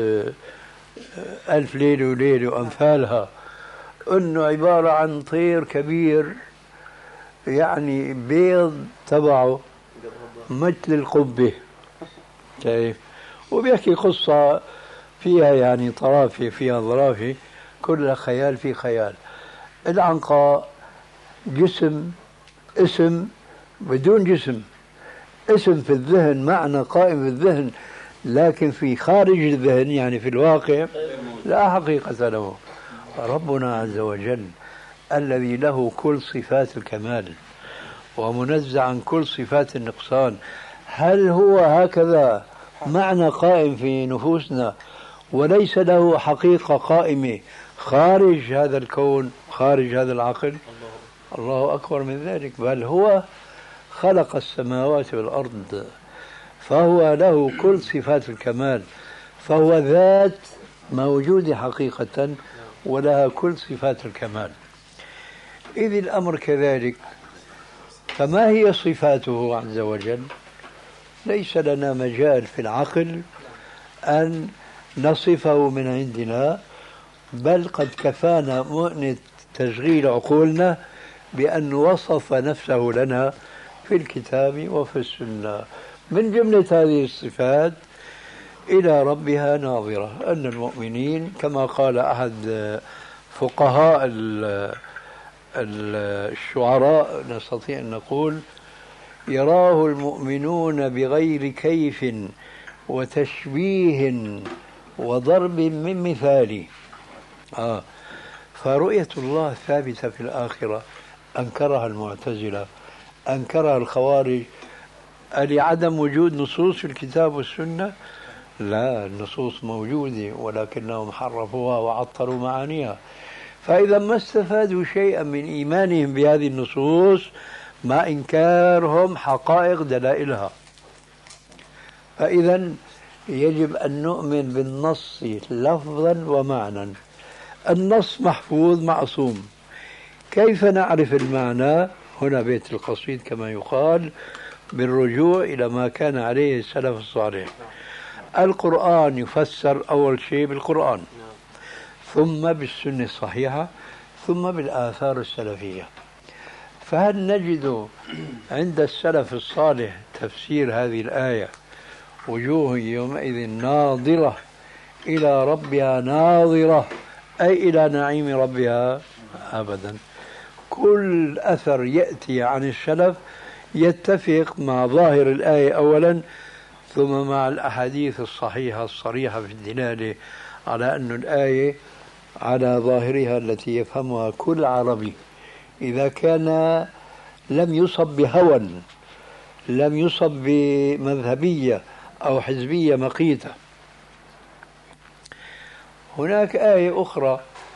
ألف ليلة وليلة وأمثالها، أنه عبارة عن طير كبير يعني بيض تبعه مثل القبة، كيف؟ وبيحكي قصة فيها يعني طرافة فيها ظرافة، كلها خيال في خيال. العنقاء جسم، اسم بدون جسم، اسم في الذهن، معنى قائم في الذهن، لكن في خارج الذهن يعني في الواقع لا حقيقة له. ربنا عز وجل الذي له كل صفات الكمال ومنزع عن كل صفات النقصان، هل هو هكذا معنى قائم في نفوسنا وليس له حقيقة قائمة خارج هذا الكون، خارج هذا العقل؟ الله أكبر من ذلك، بل هو خلق السماوات والأرض، فهو له كل صفات الكمال، فهو ذات موجودة حقيقة ولها كل صفات الكمال. إذ الأمر كذلك، فما هي صفاته عز وجل؟ ليس لنا مجال في العقل أن نصفه من عندنا، بل قد كفانا مؤنة تشغيل عقولنا بأن وصف نفسه لنا في الكتاب وفي السنة. من جملة هذه الصفات إلى ربها ناظرة، أن المؤمنين كما قال أحد فقهاء الشعراء نستطيع أن نقول: يراه المؤمنون بغير كيف وتشبيه وضرب من مثال. آه فرؤية الله ثابتة في الآخرة أنكرها المعتزلة، أنكرها الخوارج. لعدم وجود نصوص في الكتاب والسنة؟ لا، النصوص موجودة ولكنهم حرفوها وعطروا معانيها. فإذا ما استفادوا شيئا من إيمانهم بهذه النصوص مع إنكارهم حقائق دلائلها. فإذا يجب أن نؤمن بالنص لفظا ومعنى. النص محفوظ معصوم، كيف نعرف المعنى؟ هنا بيت القصيد كما يقال، بالرجوع إلى ما كان عليه السلف الصالح. القرآن يفسر أول شيء بالقرآن، ثم بالسنة الصحيحة، ثم بالآثار السلفية. فهل نجد عند السلف الصالح تفسير هذه الآية: وجوه يومئذ ناظرة إلى ربها ناظرة، أي إلى نعيم ربها؟ أبدا. كل أثر يأتي عن السلف يتفق مع ظاهر الآية أولا، ثم مع الأحاديث الصحيحة الصريحة في الدلالة على أن الآية على ظاهرها التي يفهمها كل عربي، إذا كان لم يصب بهوى، لم يصب بمذهبية أو حزبية مقيتة. هناك آية أخرى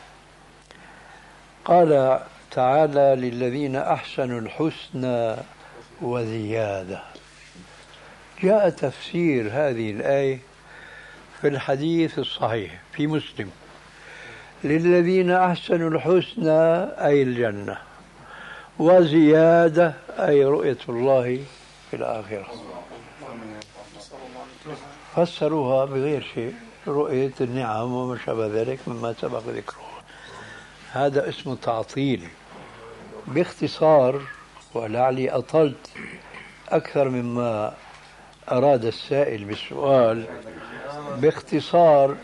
قال تعالى: للذين أحسنوا الحسنى وزيادة. جاء تفسير هذه الآية في الحديث الصحيح في مسلم: للذين أحسنوا الحسنى أي الجنة، وزيادة أي رؤية الله في الآخرة. فسروها بغير شيء، رؤية النعم وما شابه ذلك مما سبق ذكره. هذا اسمه تعطيل. باختصار، ولعلي أطلت أكثر مما أراد السائل بالسؤال، باختصار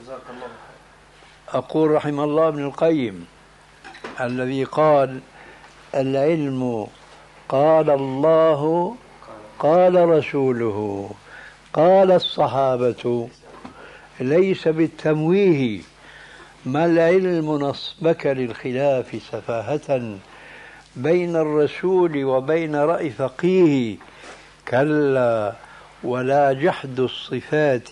أقول رحم الله ابن القيم الذي قال: العلم قال الله قال رسوله قال الصحابة، ليس بالتمويه. ما العلم نصبك للخلاف سفاهة بين الرسول وبين رأي فقيه، كلا ولا جحد الصفات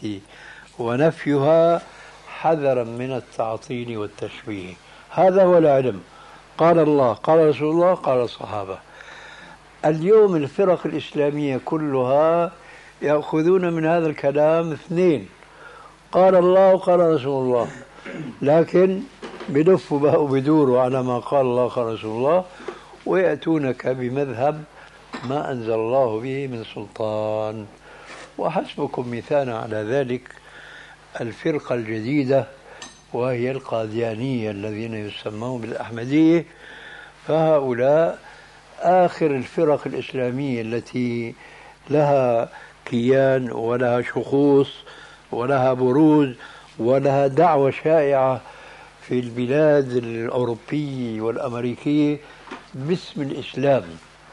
ونفيها حذرا من التعطيل والتشبيه. هذا هو العلم. قال الله قال رسول الله قال الصحابة. اليوم الفرق الإسلامية كلها يأخذون من هذا الكلام اثنين: قال الله وقال رسول الله، لكن بدفوا بقوا بدوروا على ما قال الله قال رسول الله، ويأتونك بمذهب ما أنزل الله به من سلطان. وحسبكم مثالا على ذلك الفرقة الجديدة وهي القاديانية الذين يسمون بالأحمدية. فهؤلاء آخر الفرق الإسلامية التي لها كيان ولها شخوص ولها بروز ولها دعوة شائعة في البلاد الأوروبية والأمريكية باسم الإسلام.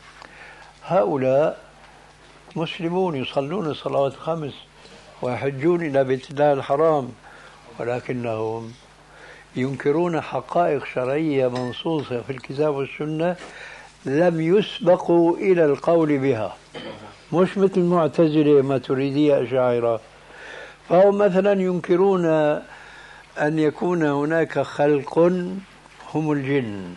هؤلاء مسلمون يصلون الصلوات الخمس ويحجون إلى بيت الله الحرام، ولكنهم ينكرون حقائق شرعية منصوصة في الكتاب والسنة لم يسبقوا إلى القول بها، مش مثل المعتزلة ماتريدية أشاعرة. فهم مثلا ينكرون أن يكون هناك خلق هم الجن،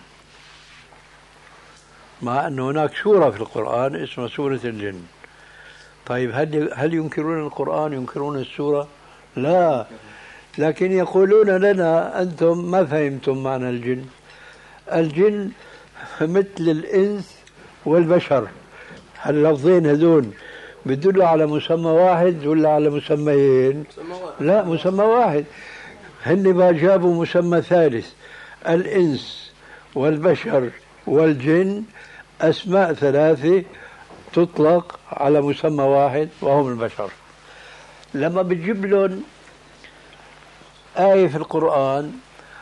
مع أن هناك سورة في القرآن اسمها سورة الجن. طيب هل هل ينكرون القرآن ينكرون السورة؟ لا، لكن يقولون لنا أنتم ما فهمتم معنى الجن. الجن مثل الإنس والبشر، هاللفظين هذول بيدلوا على مسمى واحد ولا على مسميين؟ لا، مسمى واحد. هن ما جابوا مسمى ثالث، الإنس والبشر والجن، أسماء ثلاثة تطلق على مسمى واحد وهم البشر. لما بتجيب لهم آية في القرآن: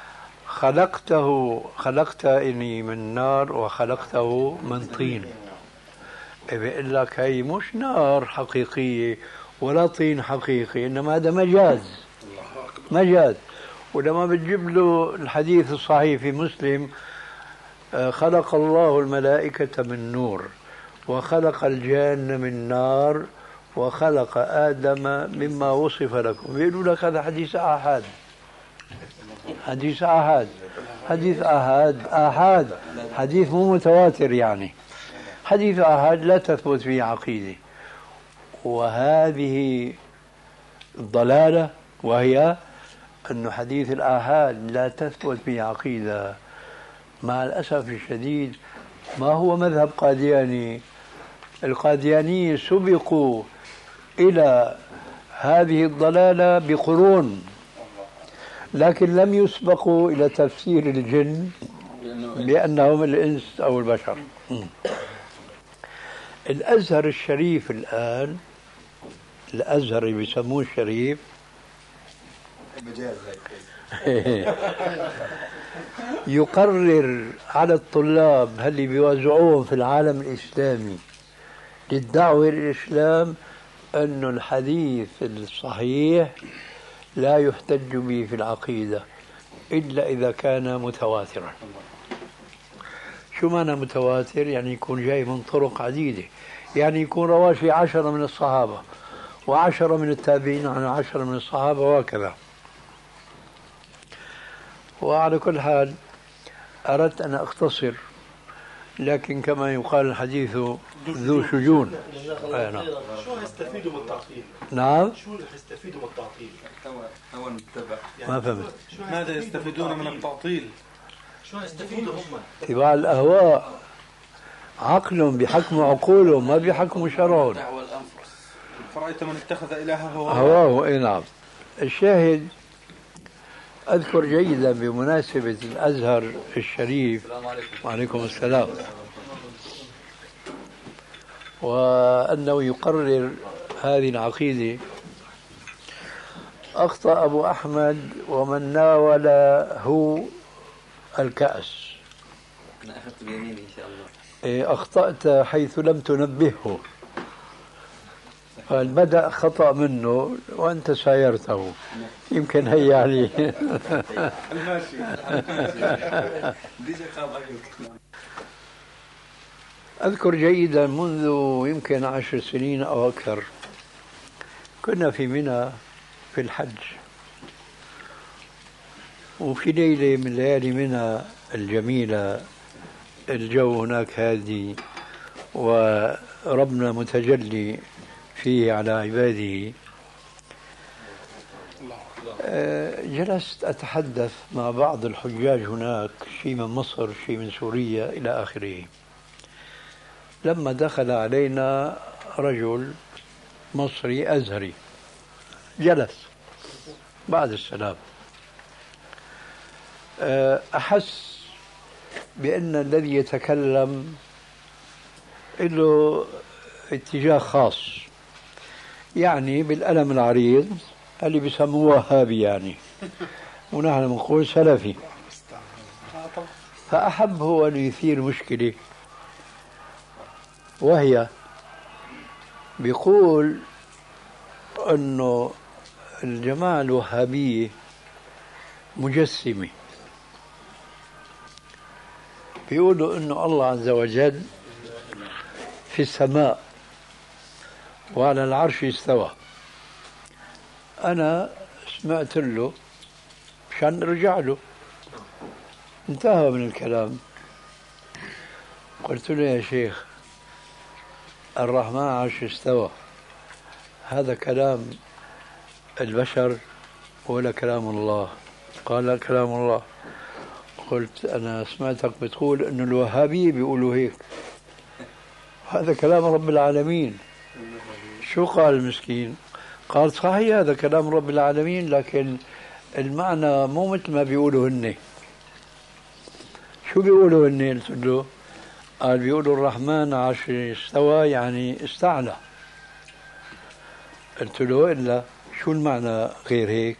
خلقته خلقتني من نار وخلقته من طين، بيقول لك هي مش نار حقيقية ولا طين حقيقي، إنما هذا مجاز مجاز. ولما بتجيب له الحديث الصحيح في مسلم: خلق الله الملائكة من نور وخلق الجان من نار وخلق آدم مما وصف لكم، بيقولوا لك هذا حديث آحاد. حديث آحاد حديث آحاد آحاد حديث مو متواتر، يعني حديث آحاد لا تثبت فيه عقيدة. وهذه الضلالة، وهي أن حديث الآحاد لا تثبت فيه عقيدة. مع الأسف الشديد ما هو مذهب قادياني. القاديانية سبقوا إلى هذه الضلالة بقرون، لكن لم يسبقوا إلى تفسير الجن بأنهم الإنس أو البشر. الأزهر الشريف الآن، الأزهر اللي بيسموه الشريف، يقرر على الطلاب اللي بيوزعوهم في العالم الإسلامي للدعوة إلى الإسلام أن الحديث الصحيح لا يحتج به في العقيدة إلا إذا كان متواترا. شو معنى متواتر؟ يعني يكون جاي من طرق عديدة، يعني يكون رواه في عشرة من الصحابة وعشرة من التابعين عن عشرة من الصحابة وهكذا. وعلى كل حال أردت أن أختصر لكن كما يقال الحديث ذو شجون. آه نعم. شو هيستفيدوا من التعطيل؟ نعم. شو هيستفيدوا من التعطيل؟ هو متبع. ما فهمت. ماذا يستفيدون من التعطيل؟ شو هيستفيدوا هم؟ اتباع الأهواء عقلهم بحكم عقولهم ما بحكم شرعهم. فرأيت من اتخذ إلهه هواه. اي نعم. الشاهد أذكر جيدا بمناسبة الأزهر الشريف. السلام عليكم. وعليكم السلام. وأنه يقرر هذه العقيدة. أخطأ أبو أحمد ومن ناوله الكأس. أنا أخذت بيميني إن شاء الله. أخطأت حيث لم تنبهه، فالبدأ خطأ منه وأنت سايرته، يمكن هي عليه. أذكر جيدا منذ يمكن عشر سنين أو أكثر كنا في منى في الحج، وفي ليلة من ليالي منى الجميلة الجو هناك هادي وربنا متجلي فيه على عباده. جلست أتحدث مع بعض الحجاج هناك، شيء من مصر شيء من سوريا إلى آخره، لما دخل علينا رجل مصري أزهري جلس بعد السلام. أحس بأن الذي يتكلم له اتجاه خاص، يعني بالقلم العريض اللي بيسموه وهابي يعني، ونحن نقول سلفي. فأحب هو أن يثير مشكلة، وهي بيقول أنه الجماعة الوهابية مجسمة، بيقولوا أنه الله عز وجل في السماء وعلى العرش استوى. أنا سمعت له مشان نرجع له، انتهى من الكلام. قلت له يا شيخ الرحمن عرش استوى، هذا كلام البشر ولا كلام الله؟ قال لا كلام الله. قلت أنا سمعتك بتقول أنه الوهابية بيقولوا هيك، هذا كلام رب العالمين. شو قال المسكين؟ قال صحيح هذا كلام رب العالمين، لكن المعنى مو مثل ما بيقولوا هن. شو بيقولوا هن؟ قلت له قال بيقولوا الرحمن عرش استوى يعني استعلى. قلت له إلا شو المعنى غير هيك؟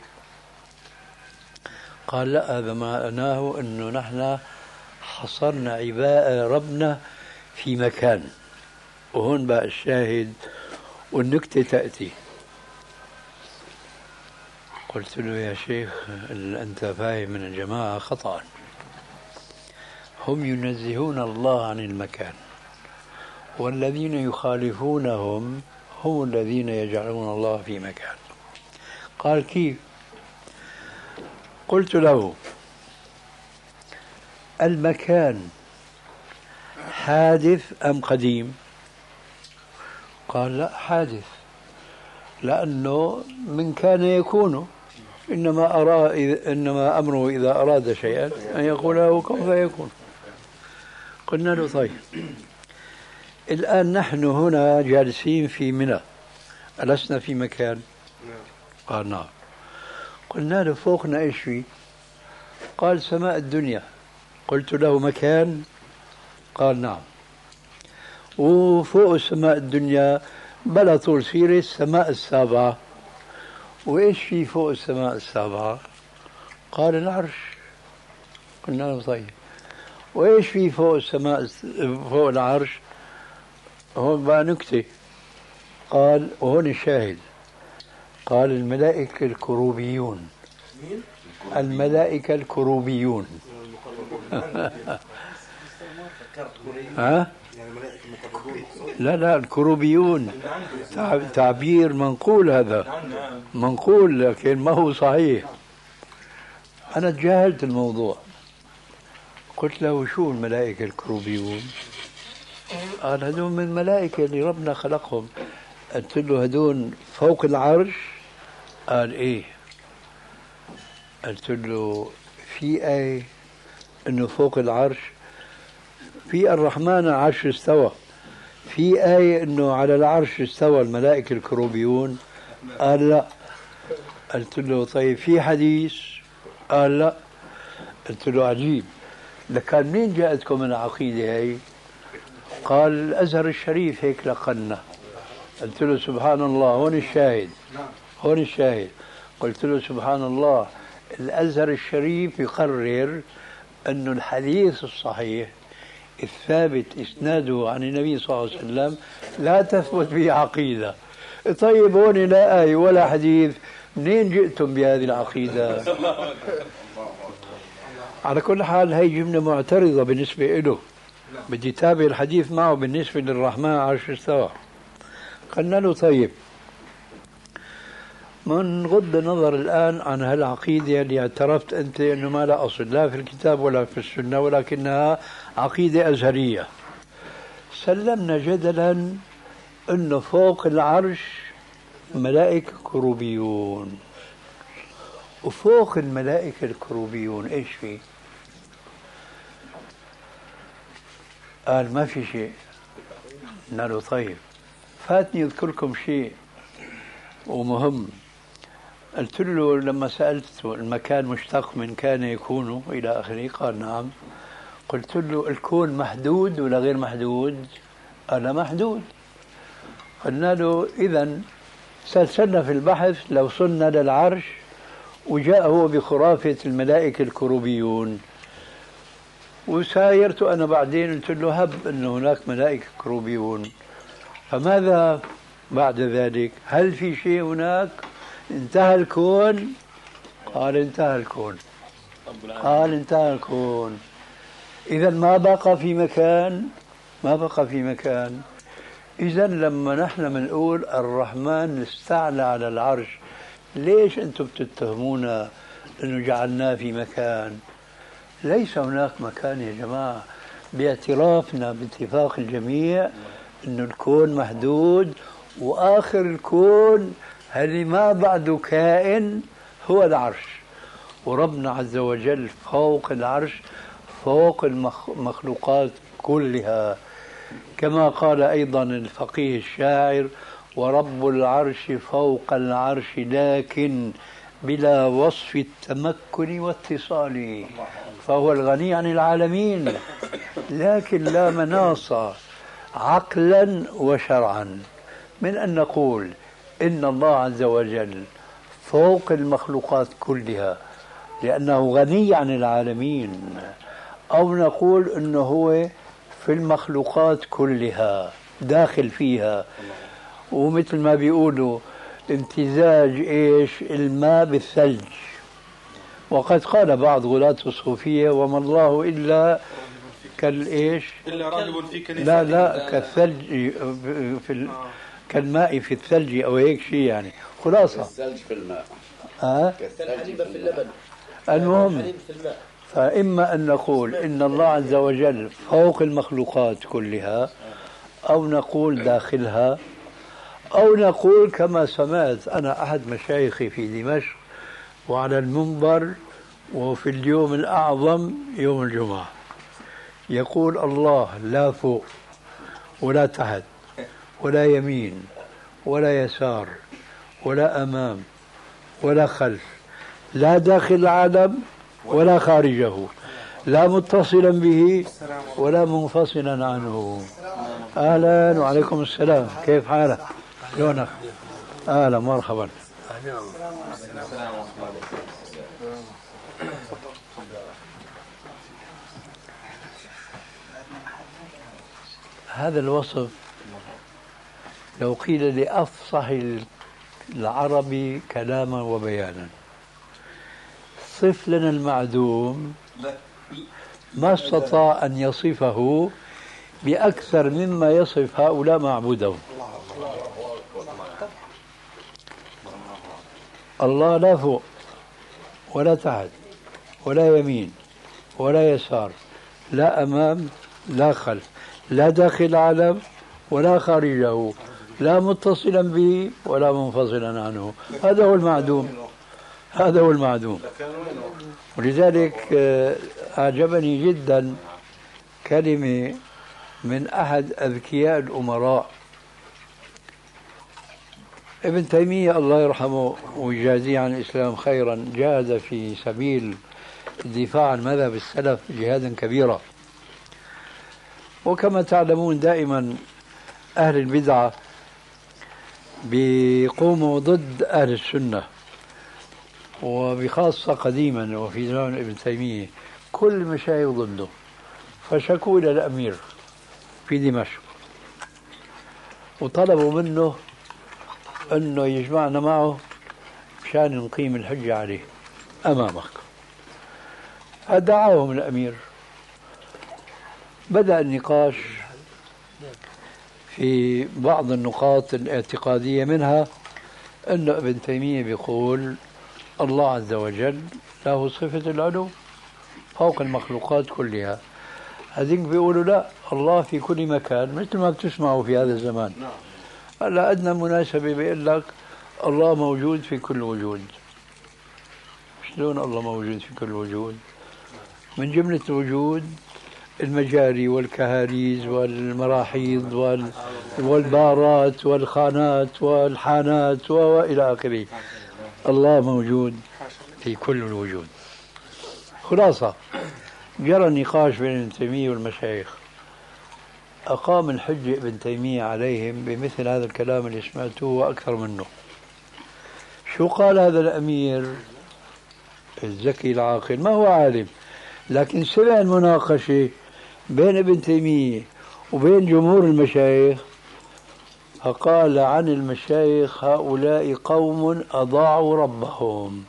قال لا، هذا معناه أنه نحن حصرنا عباء ربنا في مكان. وهون بقى الشاهد والنكتة تأتي. قلت له يا شيخ أنت فاهم من الجماعة خطأ، هم ينزهون الله عن المكان، والذين يخالفونهم هم الذين يجعلون الله في مكان. قال كيف؟ قلت له المكان حادث أم قديم؟ قال لا حادث، لأنه من كان يكون، إنما أرى إنما أمره إذا أراد شيئا أن يقول له كن فيكون. قلنا له طيب الآن نحن هنا جالسين في منى، ألسنا في مكان؟ قال نعم. قلنا له فوقنا إيش فيه؟ قال سماء الدنيا. قلت له مكان؟ قال نعم. وفوق السماء الدنيا بلا طول سيرة السماء السابعة. وإيش في فوق السماء السابعة؟ قال العرش. قلنا له طيب وإيش في فوق السماء فوق العرش؟ هون بقى نكتة. قال وهون الشاهد، قال الملائكة الكروبيون. الملائكة الكروبيون. ها؟ لا لا الكروبيون تعبير منقول، هذا منقول لكن ما هو صحيح. أنا تجاهلت الموضوع. قلت له شو الملائكة الكروبيون؟ قال هدول من الملائكة اللي ربنا خلقهم. قلت له هدول فوق العرش؟ قال إيه. قلت له في آية إنه فوق العرش؟ في الرحمن العرش استوى. في آية إنه على العرش استوى الملائكة الكروبيون؟ قال لا. قلت له طيب في حديث؟ قال لا. قلت له عجيب، لكان منين جاءتكم العقيدة هاي؟ قال الأزهر الشريف هيك لقنا. قلت له سبحان الله، هون الشاهد، هون الشاهد. قلت له سبحان الله، الأزهر الشريف يقرر أن الحديث الصحيح الثابت إسناده عن النبي صلى الله عليه وسلم لا تثبت به عقيدة. طيب هون لا آية ولا حديث، منين جئتم بهذه العقيدة؟ على كل حال هي جملة معترضة بالنسبة له، بدي تابع الحديث معه بالنسبة للرحمن عرش استوى. قلنا له طيب من غض النظر الآن عن هالعقيدة اللي اعترفت أنت أنه ما لا أصل لا في الكتاب ولا في السنة ولكنها عقيدة أزهرية، سلمنا جدلا أنه فوق العرش ملائكة كروبيون، وفوق الملائكة الكروبيون إيش في؟ قال ما في شيء. قلنا له طيب فاتني أذكركم شيء ومهم. قلت له لما سألته المكان مشتق من كان يكون إلى آخره، قال نعم. قلت له الكون محدود ولا غير محدود؟ قال محدود. قلنا له إذن سلسلنا في البحث لو صلنا للعرش وجاء هو بخرافة الملائكة الكروبيون، وسايرت أنا بعدين قلت له هب أن هناك ملائكة كروبيون، فماذا بعد ذلك؟ هل في شيء هناك؟ انتهى الكون؟ قال انتهى الكون. قال انتهى الكون. إذا ما بقى في مكان، ما بقى في مكان. إذا لما نحن بنقول الرحمن استعلى على العرش، ليش أنتم بتتهمونا أنه جعلناه في مكان؟ ليس هناك مكان يا جماعة، باعترافنا باتفاق الجميع أن الكون محدود، وآخر الكون اللي ما بعده كائن هو العرش، وربنا عز وجل فوق العرش، فوق المخلوقات كلها، كما قال أيضا الفقيه الشاعر: ورب العرش فوق العرش لكن بلا وصف التمكن واتصال، فهو الغني عن العالمين لكن لا مناص عقلا وشرعا من أن نقول إن الله عز وجل فوق المخلوقات كلها لأنه غني عن العالمين، أو نقول إنه هو في المخلوقات كلها داخل فيها، ومثل ما بيقولوا امتزاج إيش الماء بالثلج. وقد قال بعض غلاة الصوفية: وما الله إلا كالإيش إلا راغب في كنيسة، لا لا كالثلج في ال... كالماء في الثلج أو هيك شيء، يعني خلاصة الثلج في الماء، ها كالحليب في اللبن. المهم، فإما أن نقول إن الله عز وجل فوق المخلوقات كلها، أو نقول داخلها، أو نقول كما سمعت أنا أحد مشايخي في دمشق وعلى المنبر وفي اليوم الأعظم يوم الجمعة يقول: الله لا فوق ولا تحت ولا يمين ولا يسار ولا أمام ولا خلف، لا داخل العالم ولا خارجه، لا متصلا به ولا منفصلا عنه. أهلا وعليكم السلام، كيف حالك؟ شلونك؟ أهلا مرحبا. هذا الوصف لو قيل لأفصح العربي كلاما وبيانا: صف لنا المعدوم، ما استطاع أن يصفه بأكثر مما يصف هؤلاء معبودهم. الله لا فوق ولا تحت ولا يمين ولا يسار، لا أمام لا خلف، لا داخل العالم ولا خارجه، لا متصلا به ولا منفصلا عنه. هذا هو المعدوم، هذا هو المعدوم. ولذلك أعجبني جدا كلمة من أحد أذكياء الأمراء ابن تيمية الله يرحمه ويجازيه عن الإسلام خيرا، جاهد في سبيل الدفاع عن مذهب السلف جهادا كبيرا. وكما تعلمون دائما أهل البدعة بيقوموا ضد أهل السنة، وبخاصة قديما وفي زمان ابن تيمية كل المشايخ ضده، فشكوا إلى الأمير في دمشق وطلبوا منه أنه يجمعنا معه مشان نقيم الحجة عليه أمامك. فدعاهم الأمير، بدأ النقاش في بعض النقاط الاعتقادية، منها أن ابن تيمية بيقول الله عز وجل له صفة العلو فوق المخلوقات كلها. هذين بيقولوا لا، الله في كل مكان مثل ما بتسمعوا في هذا الزمان. هلا أدنى مناسبة بيقول لك الله موجود في كل وجود. شلون الله موجود في كل وجود؟ من جملة الوجود المجاري والكهاريز والمراحيض والبارات والخانات والحانات وإلى آخره. الله موجود في كل الوجود. خلاصة جرى النقاش بين ابن تيمية والمشايخ، أقام الحجة ابن تيمية عليهم بمثل هذا الكلام اللي سمعتوه وأكثر منه. شو قال هذا الأمير الذكي العاقل؟ ما هو عالم، لكن سمع المناقشة بين ابن تيمية وبين جمهور المشايخ، فقال عن المشايخ هؤلاء قوم أضاعوا ربهم.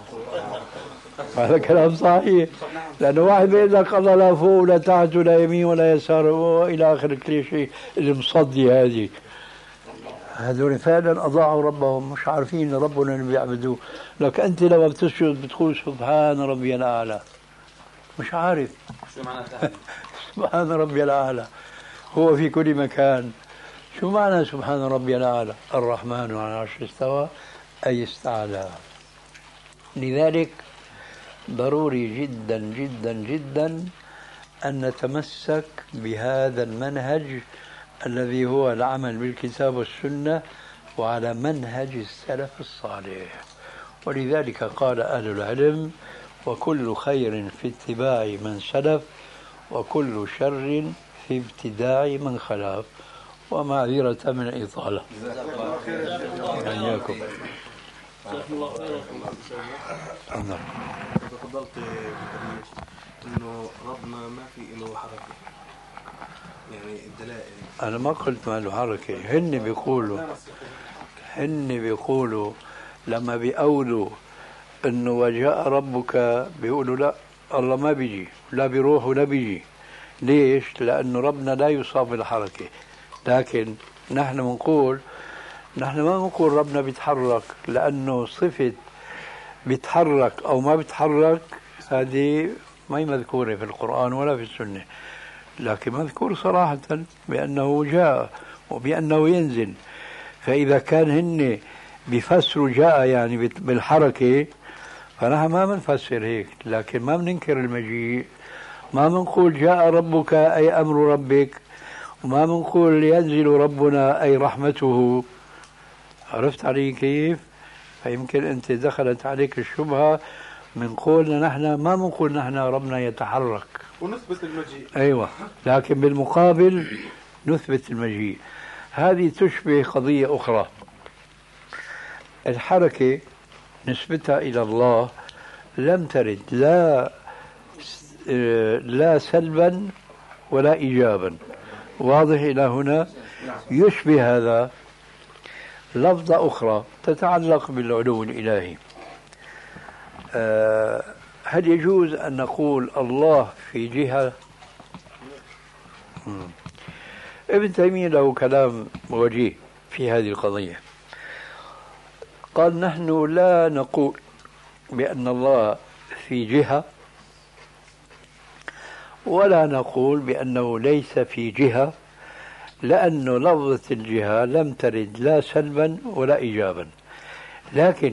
هذا كلام صحيح، لأنه واحد بيقول لك الله لا فوق ولا تحت ولا يمين ولا يسار وإلى آخر كل شيء المصدي هذه، هذول فعلا أضاعوا ربهم، مش عارفين ربنا اللي بيعبدوه. لك أنت لما بتسجد بتقول سبحان ربي الأعلى، مش عارف سبحان ربي الأعلى هو في كل مكان. شو معنى سبحان ربي الأعلى؟ الرحمن على العرش استوى أي استعلى. لذلك ضروري جدا جدا جدا أن نتمسك بهذا المنهج الذي هو العمل بالكتاب والسنة وعلى منهج السلف الصالح. ولذلك قال أهل العلم وكل خير في اتباع من سلف وكل شر في ابتداع من خلف. ومعذرة من الإطالة. إياكم. نعم. تفضلت إنه ربنا ما في له حركة، يعني الدلائل. أنا ما قلت ما له حركة، هن بيقولوا هن بيقولوا لما بيقولوا إنه وجاء ربك بيقولوا لا، الله ما بيجي، لا بيروح ولا بيجي. ليش؟ لأنه ربنا لا يصاب بالحركة. لكن نحن بنقول نحن ما بنقول ربنا بيتحرك، لأنه صفة بيتحرك أو ما بيتحرك هذه ما هي مذكورة في القرآن ولا في السنة، لكن مذكور صراحة بأنه جاء وبأنه ينزل. فإذا كان هن بيفسروا جاء يعني بالحركة، فنحن ما بنفسر هيك، لكن ما بننكر المجيء. ما بنقول جاء ربك أي أمر ربك، وما بنقول ينزل ربنا أي رحمته. عرفت علي كيف؟ فيمكن أنت دخلت عليك الشبهة من قولنا نحن ما بنقول نحن ربنا يتحرك ونثبت المجيء. أيوة، لكن بالمقابل نثبت المجيء. هذه تشبه قضية أخرى. الحركة نسبتها إلى الله لم ترد لا لا سلبا ولا إيجابا. واضح إلى هنا؟ يشبه هذا لفظة أخرى تتعلق بالعلو الإلهي. أه هل يجوز أن نقول الله في جهة؟ مم. ابن تيمية له كلام وجيه في هذه القضية. قال نحن لا نقول بأن الله في جهة، ولا نقول بأنه ليس في جهة، لأن لفظة الجهة لم ترد لا سلبا ولا إيجابا. لكن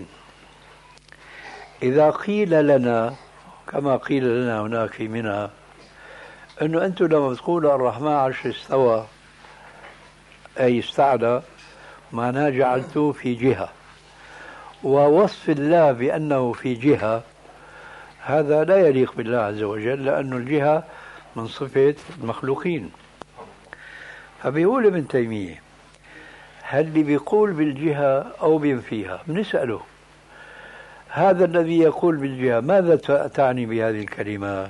إذا قيل لنا كما قيل لنا هناك في منى أنه أنتم لما تقولوا الرحمن عرش استوى أي استعلى، معناه جعلتوه في جهة، ووصف الله بأنه في جهة هذا لا يليق بالله عز وجل، لأن الجهة من صفة المخلوقين. فبيقول ابن تيمية هل اللي بيقول بالجهة أو بينفيها؟ بنسأله هذا الذي يقول بالجهة ماذا تعني بهذه الكلمة؟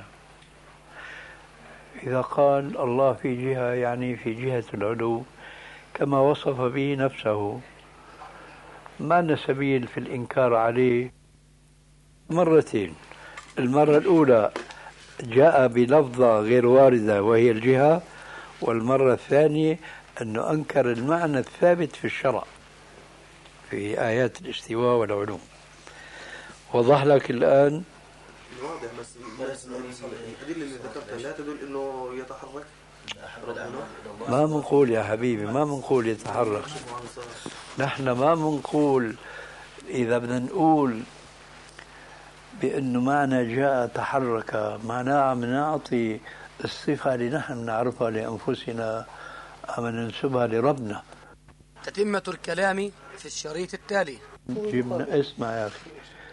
إذا قال الله في جهة يعني في جهة العلو كما وصف به نفسه، ما لنا سبيل في الإنكار عليه مرتين. المرة الأولى جاء بلفظة غير واردة وهي الجهة، والمرة الثانية أنه أنكر المعنى الثابت في الشرع في آيات الاستواء والعلوم. وضح لك الآن؟ واضح، بس الأدلة اللي ذكرتها لا تدل أنه يتحرك. ما منقول يا حبيبي، ما منقول يتحرك. نحن ما منقول. إذا بدنا نقول بأنه معنى جاء تحرك معناه عم نعطي الصفة اللي نحن نعرفها لأنفسنا أم ننسبها لربنا. تتمة الكلام في الشريط التالي. جبنا اسمع يا أخي،